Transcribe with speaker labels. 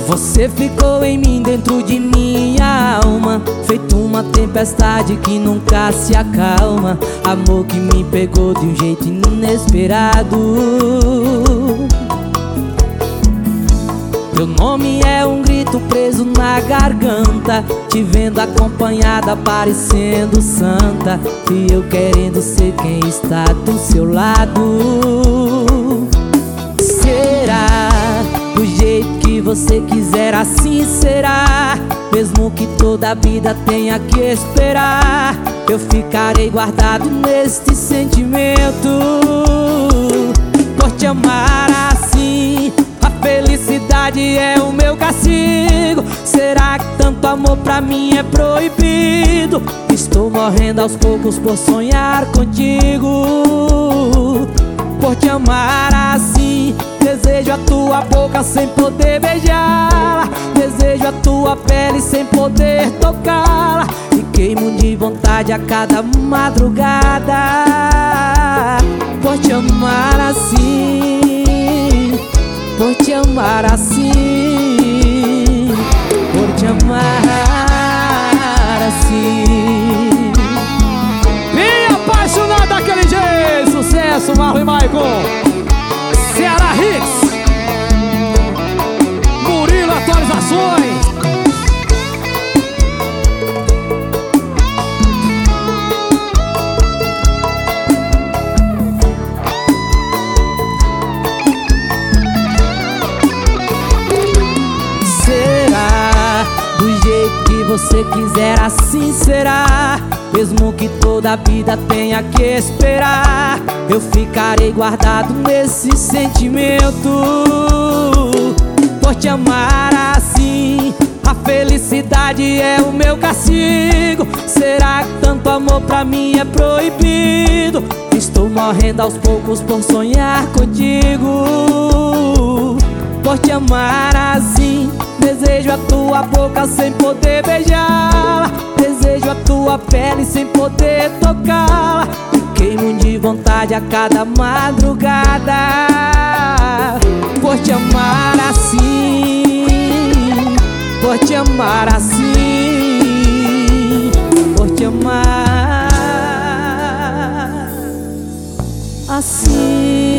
Speaker 1: Você ficou em mim, dentro de minha alma, feito uma tempestade que nunca se acalma. Amor que me pegou de um jeito inesperado. Teu nome é um grito preso na garganta, te vendo acompanhada parecendo santa, e eu querendo ser quem está do seu lado. Será do jeito que você quiser, assim será. Mesmo que toda a vida tenha que esperar, eu ficarei guardado neste sentimento. Por te amar assim, a felicidade é o meu castigo. Será que tanto amor pra mim é proibido? Estou morrendo aos poucos por sonhar contigo. Por te amar assim, desejo a tua boca sem poder beijá-la, desejo a tua pele sem poder tocá-la, e queimo de vontade a cada madrugada. Por te amar assim, por te amar assim, por te amar assim.
Speaker 2: Bem apaixonado daquele jeito. Sucesso, Marlon e Maicon. Ceará Hits, Murilo Atualizações.
Speaker 1: Será do jeito que você quiser, assim será. Mesmo que toda a vida tenha que esperar, eu ficarei guardado nesse sentimento. Por te amar assim, a felicidade é o meu castigo. Será que tanto amor pra mim é proibido? Estou morrendo aos poucos por sonhar contigo. Por te amar assim, desejo a tua boca sem poder beijá-la, desejo a tua pele sem poder tocá-la, e queimo de vontade a cada madrugada. Por te amar assim, por te amar assim, por te amar assim.